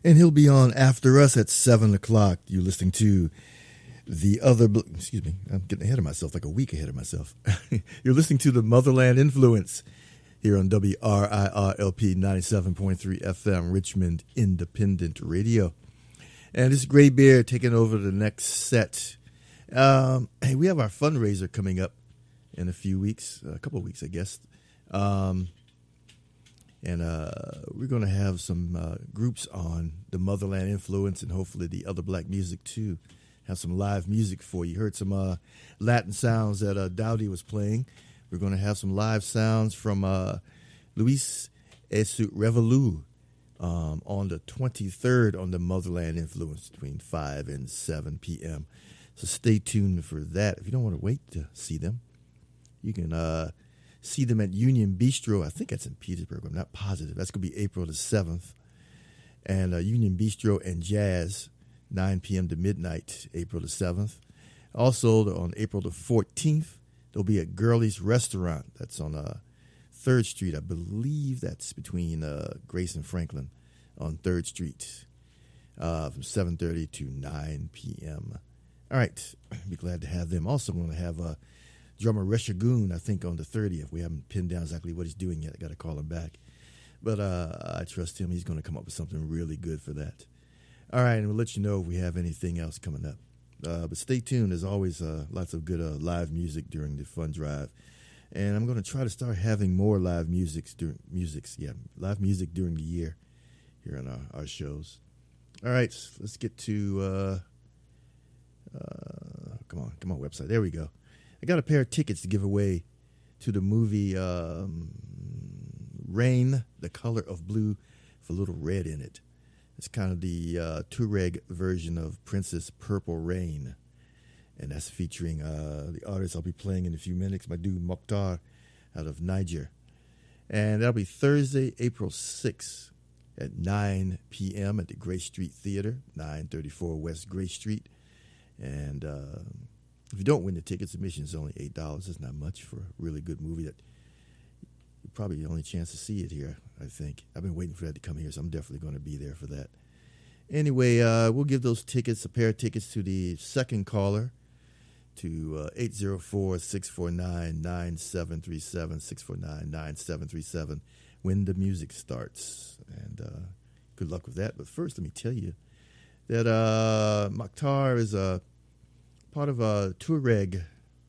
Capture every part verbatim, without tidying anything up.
And he'll be on after us at seven o'clock. You're listening to the other, excuse me, I'm getting ahead of myself, like a week ahead of myself. You're listening to the Motherland Influence here on W R I R L P ninety-seven point three F M, Richmond Independent Radio. And this is Gray Bear taking over the next set. Um, hey, we have our fundraiser coming up in a few weeks, a couple of weeks, I guess. Um, and uh, we're going to have some uh, groups on the Motherland Influence and hopefully the other black music too. Have some live music for you. Heard some uh, Latin sounds that uh, Dowdy was playing. We're going to have some live sounds from uh, Luis Esu Revolu um, on the twenty-third on the Motherland Influence between five and seven p.m. So stay tuned for that. If you don't want to wait to see them, you can uh, see them at Union Bistro. I think that's in Petersburg. I'm not positive. That's going to be April the seventh. And uh, Union Bistro and Jazz, nine p.m. to midnight, April the seventh. Also, on April the fourteenth, they'll be at Girlie's Restaurant. That's on uh, third Street. I believe that's between uh, Grace and Franklin on third Street uh, from seven thirty to nine p.m. All right. Be glad to have them. Also, I'm going to have uh, drummer Reshagoon, I think, on the thirtieth. We haven't pinned down exactly what he's doing yet. I got to call him back. But uh, I trust him. He's going to come up with something really good for that. All right, and we'll let you know if we have anything else coming up. Uh, but stay tuned. There's always uh, lots of good uh, live music during the fund drive. And I'm going to try to start having more live musics during musics, yeah, live music during the year here on our, our shows. All right, let's get to, uh, uh, come on, come on, website. There we go. I got a pair of tickets to give away to the movie um, Rain, The Color of Blue, with a little red in it. It's kind of the uh, Tuareg version of Princess Purple Rain. And that's featuring uh, the artist I'll be playing in a few minutes, my dude Mokhtar out of Niger. And that'll be Thursday, April sixth at nine p.m. at the Gray Street Theater, nine thirty-four West Gray Street. And uh, if you don't win the tickets, admission is only eight dollars. That's not much for a really good movie that probably the only chance to see it here, I think. I've been waiting for that to come here, so I'm definitely going to be there for that. Anyway, uh, we'll give those tickets, a pair of tickets to the second caller, to uh, eight zero four, six four nine, nine seven three seven, six four nine, nine seven three seven, when the music starts. And uh, good luck with that. But first, let me tell you that uh, Mokhtar is a part of a Tuareg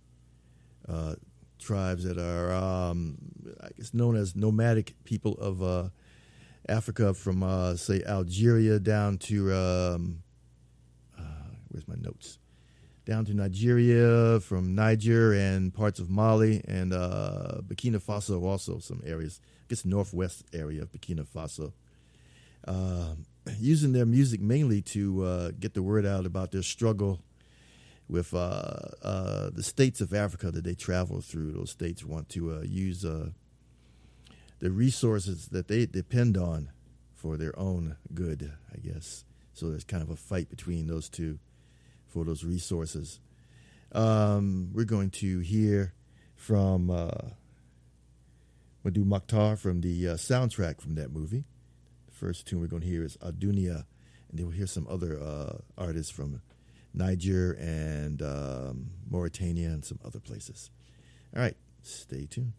uh tribes that are, um, I guess, known as nomadic people of uh, Africa from, uh, say, Algeria down to, um, uh, where's my notes? Down to Nigeria, from Niger and parts of Mali and uh, Burkina Faso also, some areas, I guess northwest area of Burkina Faso. Uh, using their music mainly to uh, get the word out about their struggle with uh, uh, the states of Africa that they travel through. Those states want to uh, use uh, the resources that they depend on for their own good, I guess. So there's kind of a fight between those two for those resources. Um, we're going to hear from uh, Madhu Mokhtar from the uh, soundtrack from that movie. The first tune we're going to hear is Adunia, and then we'll hear some other uh, artists from Niger and um, Mauritania and some other places. All right, stay tuned.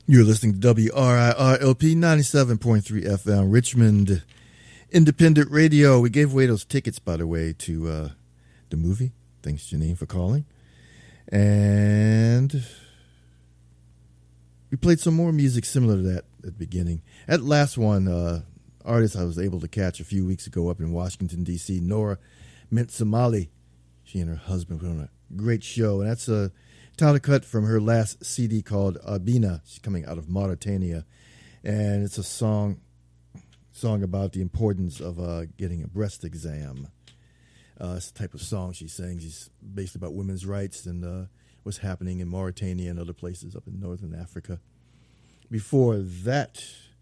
You're listening to W R I R L P ninety-seven point three F M, Richmond Independent Radio. We gave away those tickets, by the way, to uh, the movie. Thanks, Janine, for calling. And we played some more music similar to that at the beginning. That last one, uh, artist I was able to catch a few weeks ago up in Washington, D C, Nora Mint Somali. She and her husband put on a great show. And that's a title cut from her last C D called Albina. She's coming out of Mauritania, and it's a song song about the importance of uh, getting a breast exam. Uh, it's the type of song she sings. It's based about women's rights and uh, what's happening in Mauritania and other places up in northern Africa. Before that,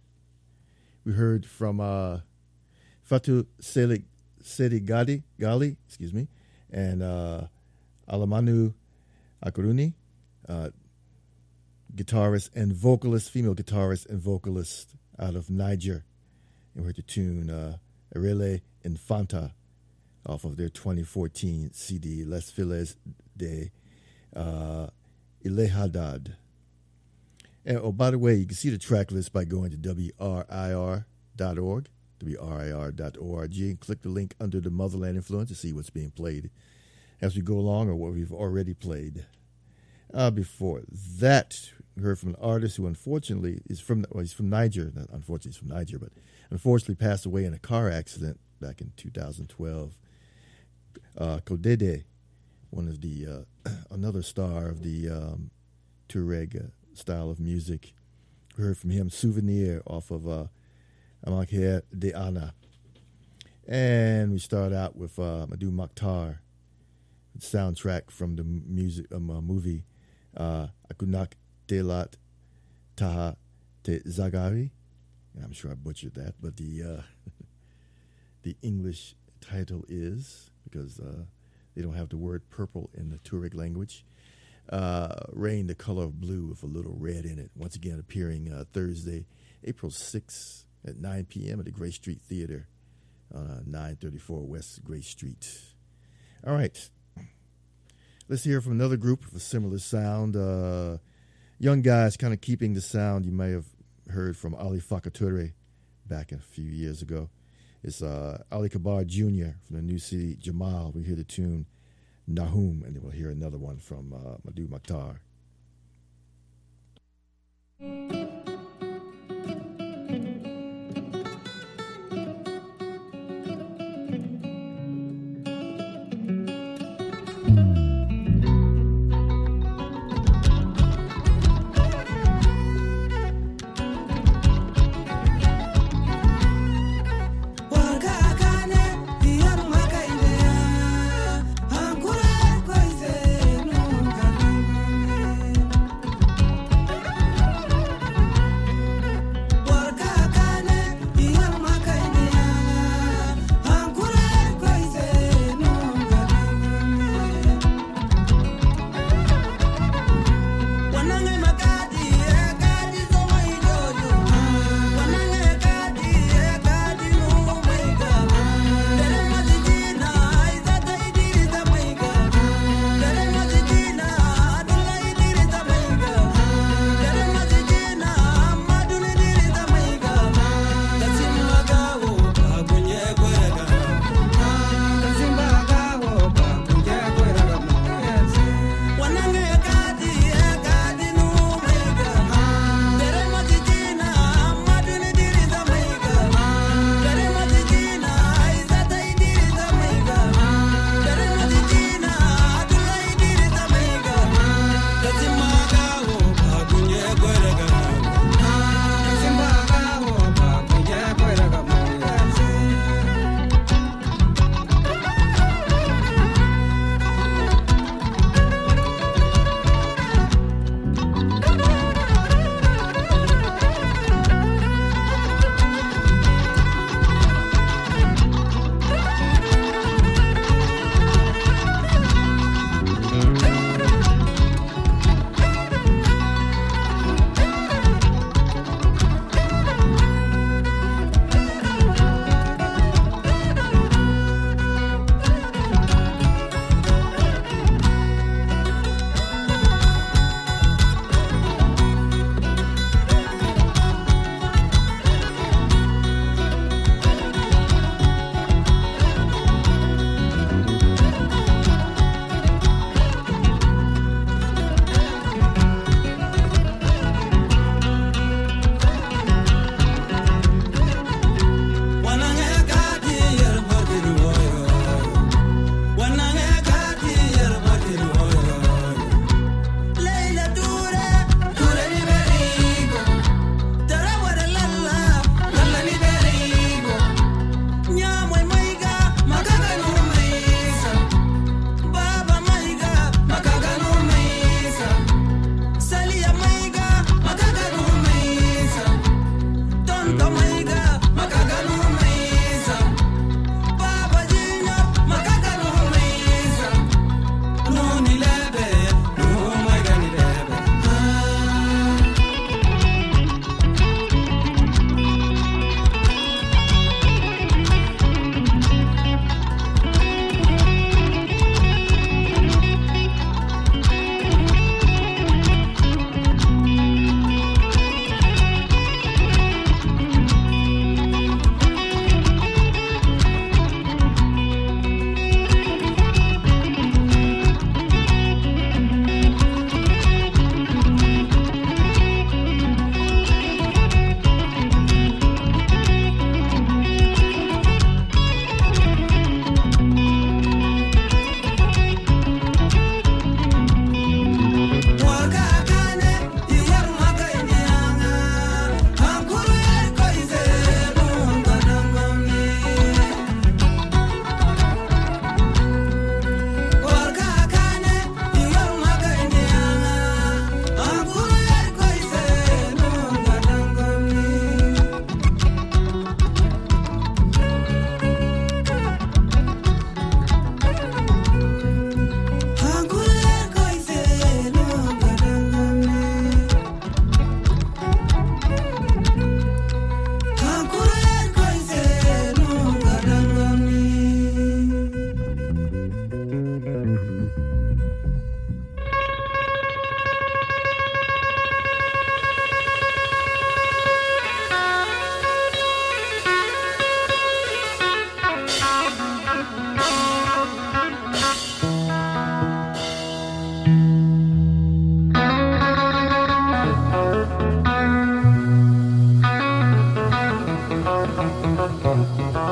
we heard from uh, Fatou Selig Sedi Gali, Gali, excuse me, and uh, Alamanu Akuruni, uh, guitarist and vocalist, female guitarist and vocalist out of Niger. And we heard the tune uh, Arele Infanta off of their twenty fourteen C D, Les Filles de uh, Ilehadad. And, oh, by the way, you can see the track list by going to W R I R dot org, W R I R dot org, and click the link under the Motherland Influence to see what's being played as we go along or what we've already played. Uh, before that, we heard from an artist who unfortunately is from, well, he's from Niger. Not unfortunately, he's from Niger, but unfortunately passed away in a car accident back in two thousand twelve. Uh, Kodede, one of the, uh, another star of the um, Tuareg uh, style of music. We heard from him Souvenir off of uh, Amakher de Ana. And we start out with uh, Madou Makhtar, soundtrack from the music um, uh, movie uh, Akunak Telat Taha Te Zagari. I'm sure I butchered that, but the uh, the English title is, because uh, they don't have the word purple in the Tuareg language, uh, Rain, the Color of Blue with a little red in it. Once again appearing uh, Thursday, April sixth at nine p.m. at the Gray Street Theater on uh, nine thirty-four West Gray Street. All right. Let's hear from another group with a similar sound. Uh, young guys kind of keeping the sound you may have heard from Ali Fakature back a few years ago. It's uh, Ali Kabar Junior from the new C D Jamal. We hear the tune Nahum, and then we'll hear another one from uh, Madou Makhtar.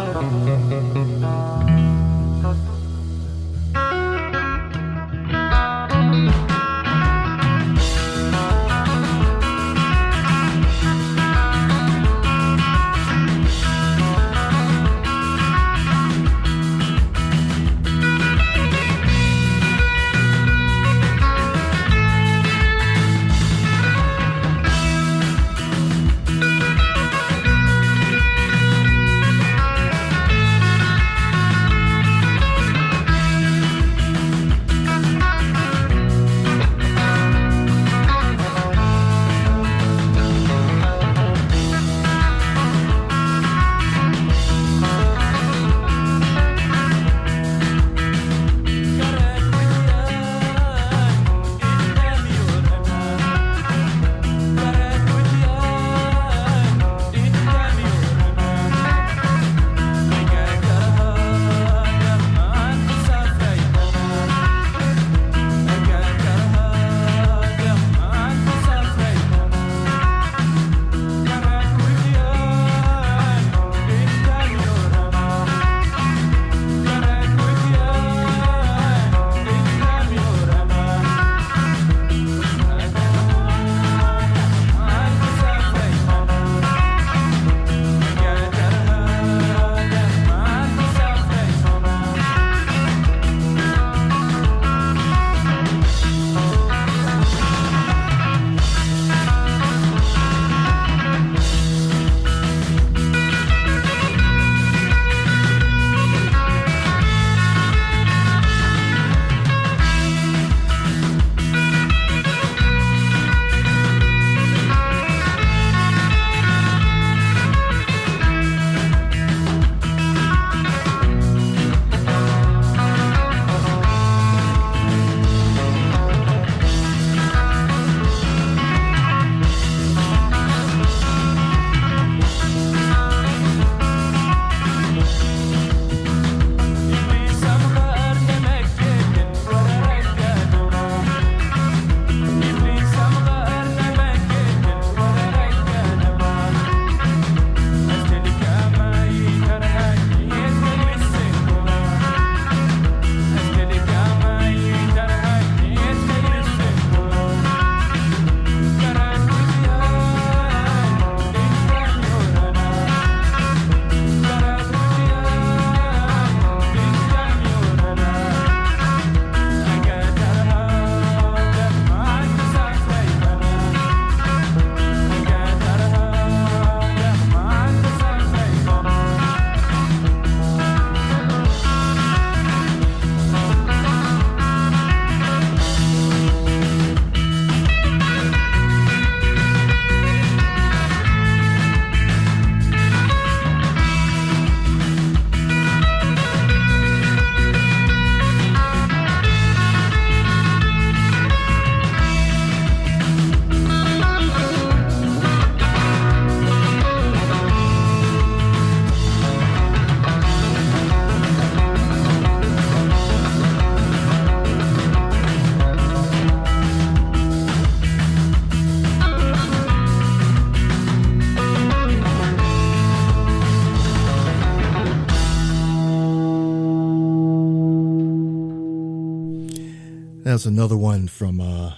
That's another one from uh,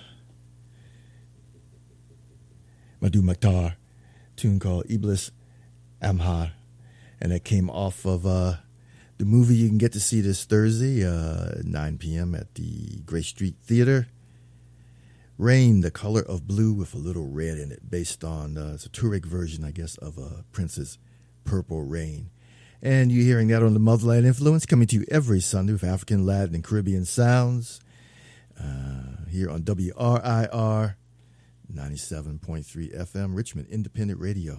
Madhu Maktar, tune called Iblis Amhar. And it came off of uh, the movie you can get to see this Thursday, uh, nine p.m. at the Gray Street Theater. Rain, the Color of Blue with a Little Red in it, based on, uh, it's a Turek version, I guess, of uh, Prince's Purple Rain. And you're hearing that on the Motherland Influence, coming to you every Sunday with African, Latin, and Caribbean sounds. Uh, here on W R I R ninety-seven point three F M, Richmond Independent Radio.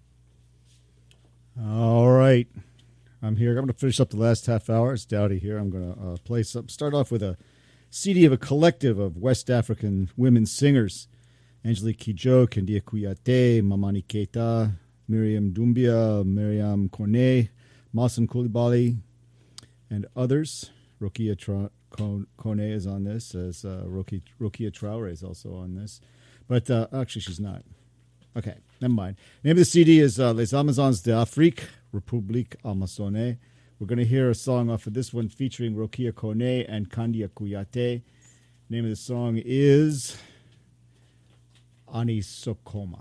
All right. I'm here. I'm going to finish up the last half hour. It's Dowdy here. I'm going to uh, play some, start off with a C D of a collective of West African women singers. Angelique Kidjo, Kendia Kouyaté, Mamani Keita, Miriam Doumbia, Miriam Cornet, Masan Koulibaly, and others. Rokia Tra- Kone is on this, as uh, Rokia, Rokia Traore is also on this. But uh, actually, she's not. Okay, never mind. The name of the C D is uh, Les Amazons d'Afrique, Republique Amazone. We're going to hear a song off of this one featuring Rokia Kone and Kandia Kuyate. The name of the song is Ani Sokoma.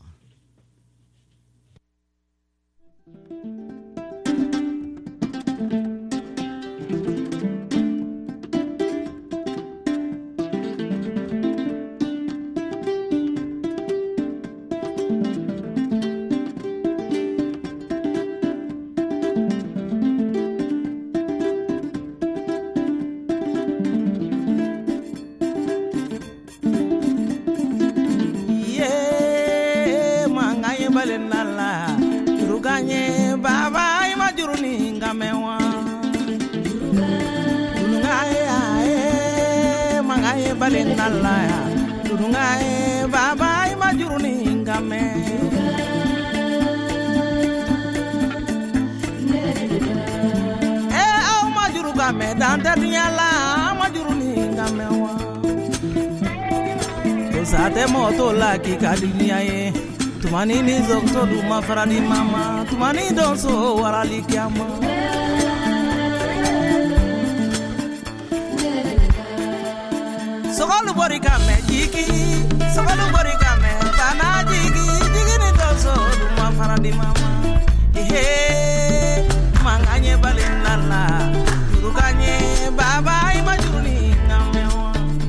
Kikadinia tumani ni zokto duma faradi mama tumani donso warali kiama sokolu borika me jiki sokolu borika me kana jiki jiki ni donso duma faradi mama ehe manganye balenala turukanye baba imajuni ngamewa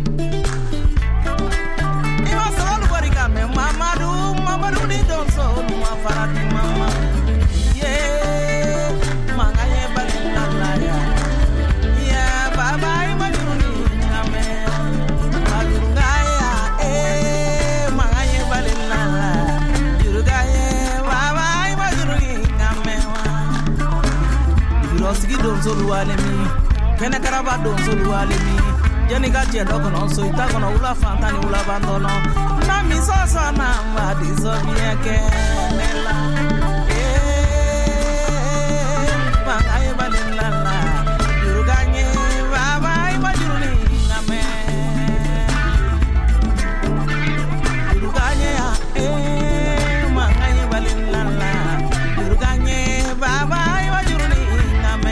Mamadu, Mamadu ni donso, mafarati mama. Yeah, mangaye balinala ya. Yeah, baba imajuni ngame. Magurungaya, eh, mangaye balinala. Jurugaye, baba imajuni ngame wa. Jurosiki donso lualemi, kene karaba donso lualemi. Jani gaje lokono so itakono ula fantani ula bandono na misoso na madizo bieke nela eh mangaye balinala juruganye baba imajuruni ngame juruganye eh mangaye balinala juruganye baba imajuruni ngame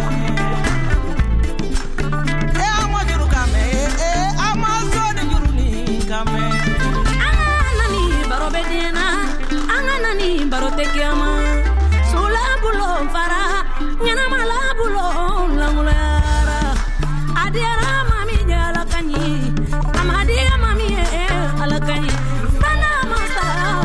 Barotekiama sula bulo fara nyana mala bulo langulara adiara mami jala kanyi amadia mami ala kanyi sana masa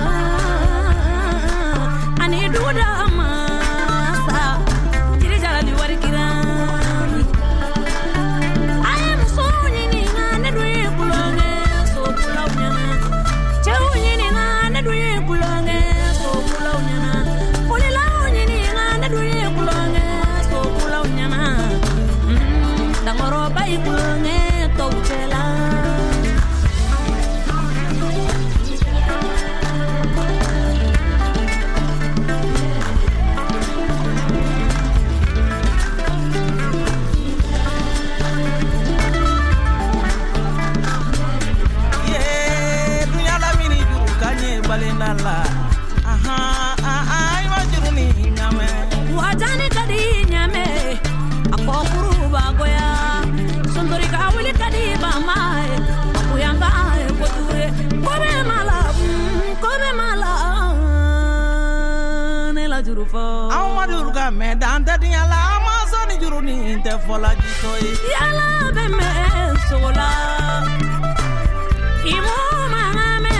ani duda masa kiri jala liwari kirani I am so nyini ngane dwe kulonge so kulawnyana chau nyini ngane dwe kulonge Amadurga me dante diala amazoni juruni te fola jitoi yala be me sola imo mame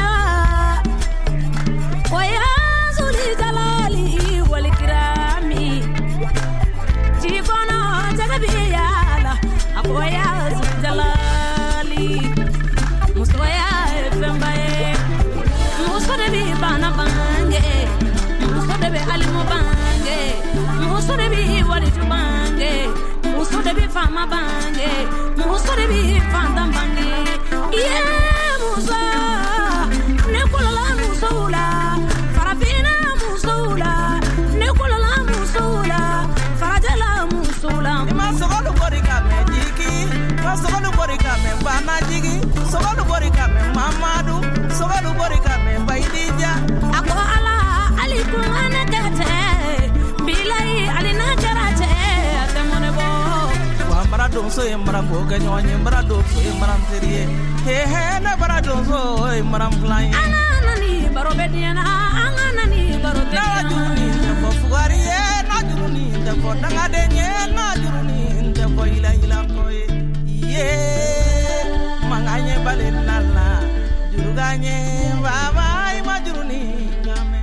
oya zuli jalali wal kirami jikono jagabi yala akoya zuli jalali musoya fembaye musode bi bana bange musode be alimu bange musode bi wali bange musode bi fama bange musode bi fanda bange yeah musa ne kolola musula farafina musula ne kolola musula farajala musula ima sogolu borika me jiki ma sogolu borika me bana jiki sogolu borika me mamadu sogolu borika me baidija ako ala ali kumane kete bilai baradon so e marango ganyo nyi barado so e maram serie he he na baradon so e maram fly Anana ni barobediana anana ni na barobediana juruni fo fugari e na juruni fo danga de nye na juruni fo ila ila ko ye manganye balenala juruganye baba e ma juruni nyame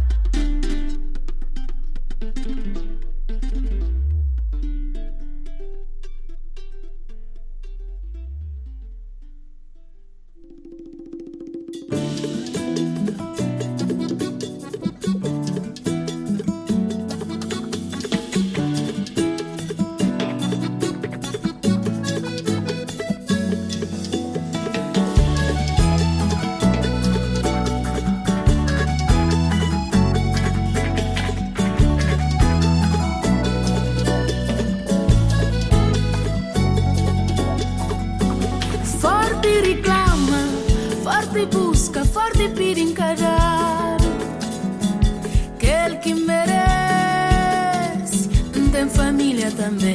Forte reclama, forte busca, forte pide encarar. Aquele que merece, tem família também.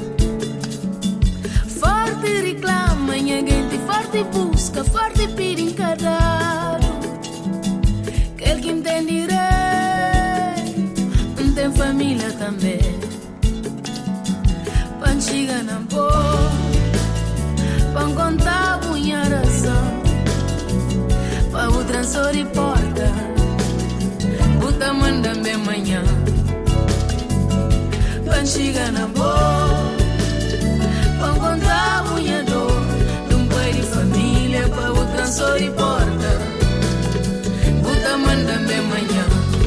Forte reclama, minha gente, forte busca, forte pide encarar. Aquele que tem direito, tem família também. Panchiga na boa. Pão contar bunha razão, pa o transor e porta, puta manda bem manhã. Pão chega na boa, pão contar bunha dor, de um pai de família, pa o transor e porta, puta manda bem manhã.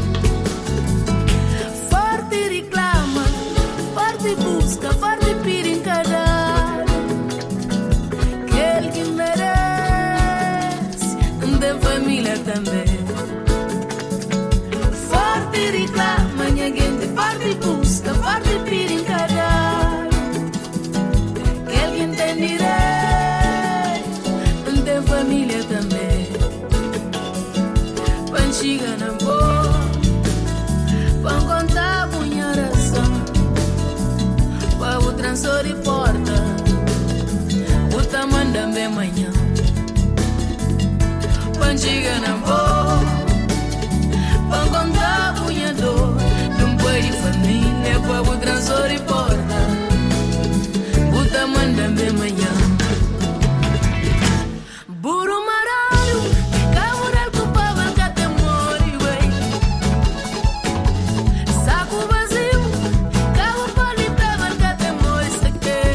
Forte reclama, forte busca, forte pide encarar. Família também. Forte reclama, minha gente, forte busca, forte pide encarar. Que alguém tem direito, tem família também. Panchiga na boa, pão contar bunha razão, pa o transor e porta, puta manda bem manhã. Panchiga na boa, pão contar bunha dor, de um pai de família, povo transor e porta, puta manda bem manhã. Buru mararo, camural culpava que até morre, wey. Saco vazio, carro palipava que até morre, seque.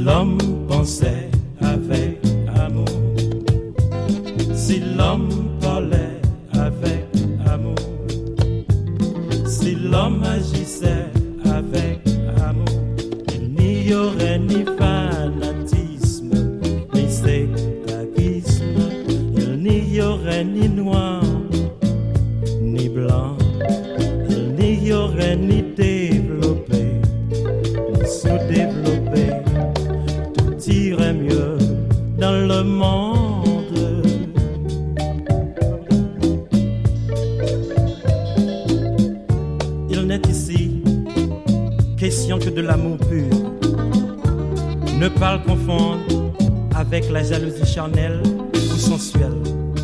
l'homme pensait avec amour, si l'homme parlait avec amour, si l'homme agissait avec amour, il n'y aurait ni fanatisme, ni sectarisme, il n'y aurait ni noir, ni blanc, il n'y aurait ni développé, ni sous-développé, tout irait mieux dans le monde. Il n'est ici question que de l'amour pur. Ne pas le confondre avec la jalousie charnelle ou sensuelle,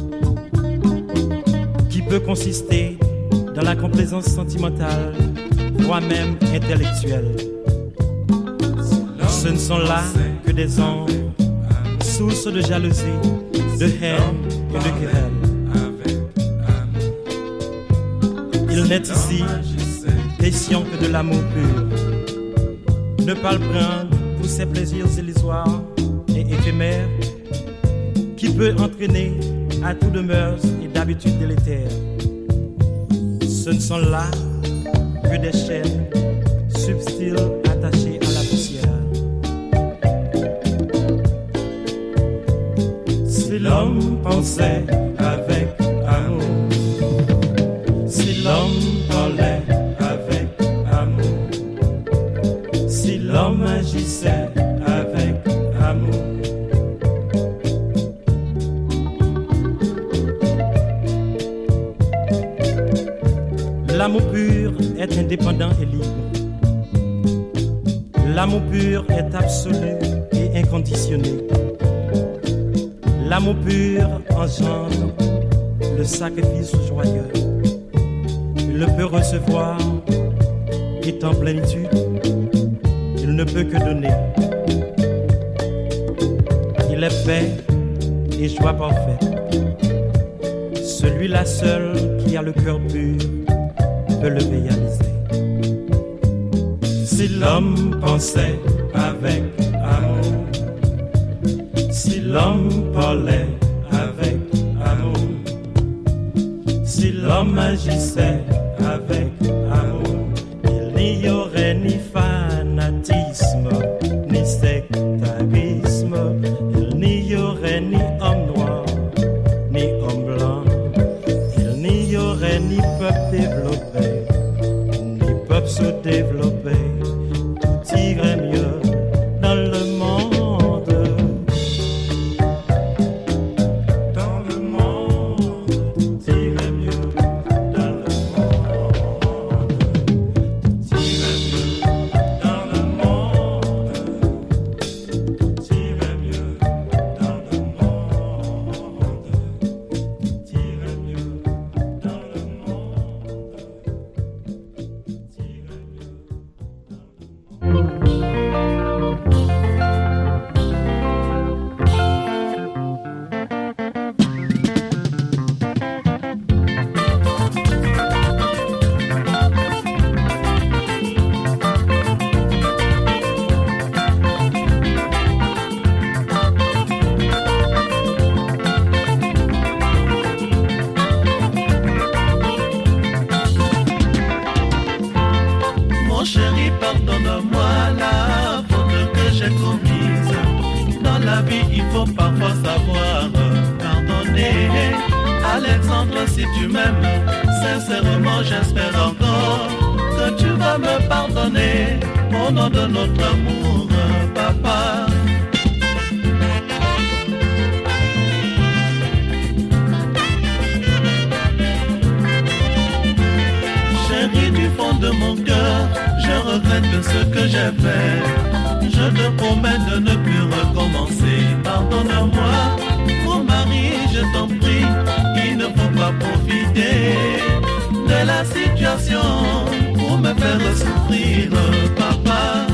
qui peut consister dans la complaisance sentimentale, voire même intellectuelle. Ce ne sont là que des ombres, sources de jalousie, de haine et de querelle. Il n'est ici question que de l'amour pur. Ne pas le prendre pour ses plaisirs illusoires et éphémères, qui peut entraîner à tout de mœurs et d'habitudes délétères. Ce ne sont là que des chaînes subtiles attachées à la poussière. Si l'homme pensait avec amour, si l'homme parlait avec amour, si l'homme agissait avec amour, l'amour pur est indépendant et libre. L'amour pur est absolu et inconditionné. L'amour pur engendre le sacrifice joyeux. Il ne peut recevoir, est en plénitude. Il ne peut que donner. Il est paix et joie parfaite. Celui-là seul qui a le cœur pur peut le réaliser. Si l'homme pensait avec amour, si l'homme parlait avec amour, si l'homme agissait avec amour, il n'y aurait ni fanatisme, ni sectarisme, il n'y aurait ni homme noir, ni homme blanc, il n'y aurait ni peuple développé, ni peuple sous-développé, tout irait mieux dans le monde. Dans le monde, tout irait mieux dans le monde. Tout irait mieux dans le monde. Tout irait mieux dans le monde. Tout irait mieux dans le monde. Tout irait mieux dans le monde. Mon chéri, pardonne-moi la faute que j'ai commise. Dans la vie, il faut parfois savoir pardonner. Alexandre, si tu m'aimes, sincèrement, j'espère encore que tu vas me pardonner au nom de notre amour, papa. Chérie, du fond de mon cœur, je regrette ce que j'ai fait. Je te promets de ne plus recommencer. Pardonne-moi, mon mari, je t'en prie. Il ne faut pas profiter de la situation pour me faire souffrir, papa.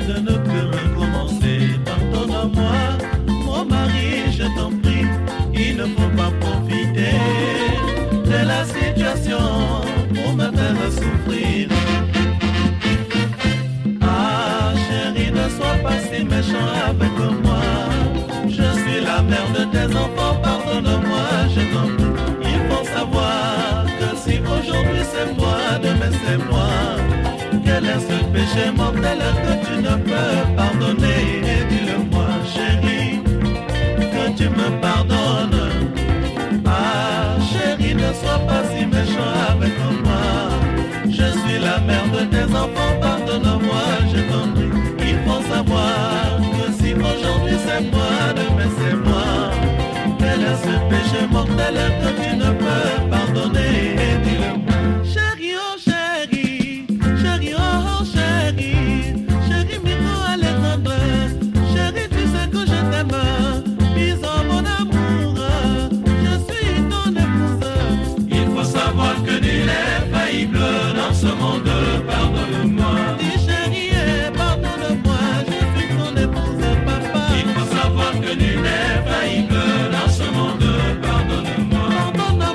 de ne plus recommencer. Pardonne-moi, mon mari, je t'en prie, il ne faut pas profiter de la situation pour me faire souffrir. Ah chérie, ne sois pas si méchant avec moi. Je suis la mère de tes enfants, pardonne-moi, je t'en prie. Il faut savoir que si aujourd'hui c'est moi, demain c'est moi. Quel est ce péché mortel que tu ne peux pardonner? Dis-le-moi chérie, que tu me pardonnes. Ah chérie, ne sois pas si méchant avec moi. Je suis la mère de tes enfants, pardonne-moi, je t'en prie. Il faut savoir que si aujourd'hui c'est moi, demain c'est moi. Quel est ce péché mortel que tu ne peux pardonner? Dis-le-moi chérie, oh chérie, chérie, oh chérie, chérie Miko Alexandre, chérie tu sais que je t'aime, bisous mon amour, je suis ton épouse. Il faut savoir que nul n'est faillible dans ce monde, pardonne-moi. Dis chérie, pardonne-moi, je suis ton épouse, papa. Il faut savoir que nul n'est faillible dans ce monde, pardonne-moi. Pardonne-moi.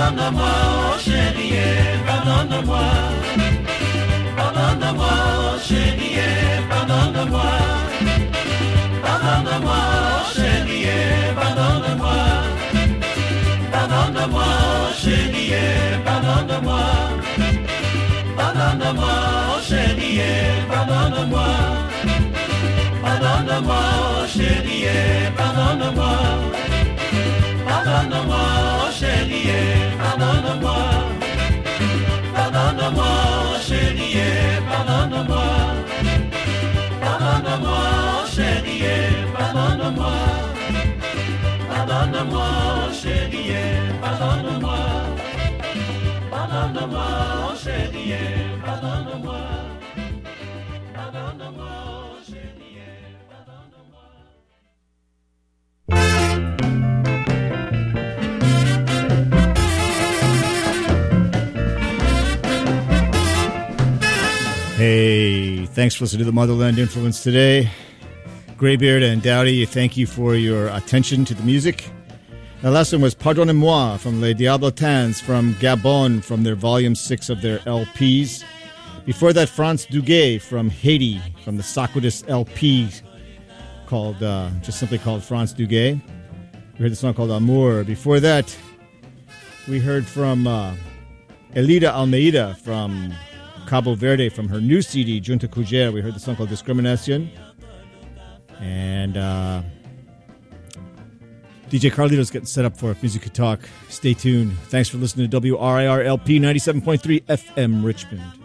Pardonne-moi, oh chérie, pardonne-moi. Pardonne-moi, oh chérie, pardonne-moi. Pardonne-moi, oh chérie, pardonne-moi. Pardonne-moi, oh chérie, pardonne-moi. Pardonne-moi, oh chérie, pardonne-moi. Pardonne-moi, oh chérie, pardonne-moi. Pardonne-moi, oh chérie, pardonne-moi. Pardonne-moi, oh chérie, pardonne-moi. Pardonne-moi, oh chérie, pardonne-moi. Pardonne-moi, oh chérie, pardonne-moi. Pardonne-moi, oh chérie, pardonne-moi. Pardonne-moi, oh chérie, pardonne-moi. Hey, thanks for listening to the Motherland Influence today. Greybeard and Dowdy, thank you for your attention to the music. The last one was Pardonnez-moi from Les Diablotins from Gabon from their volume six of their L Ps. Before that, France Duguay from Haiti from the Socrates L P called, uh, just simply called France Duguay. We heard the song called Amour. Before that, we heard from uh, Elida Almeida from Cabo Verde from her new C D, Junta Cujer. We heard the song called Discrimination. And uh, D J Carlito's getting set up for Music Talk. Stay tuned. Thanks for listening to W R I R L P ninety-seven point three F M Richmond.